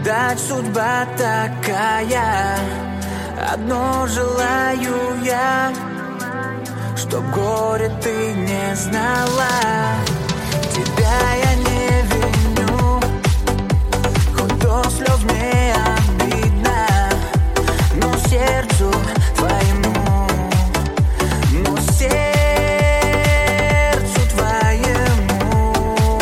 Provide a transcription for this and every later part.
Видать, судьба такая. Одно желаю я, чтоб горе ты не знала. Тебя я не виню, хоть до слез мне обидно, но сердцу твоему, но сердцу твоему,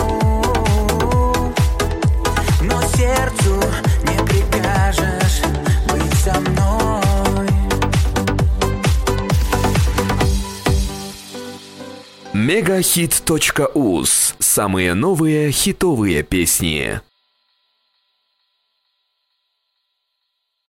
но сердцу не прикажешь быть со мной. Мегахит.уз. Самые новые хитовые песни.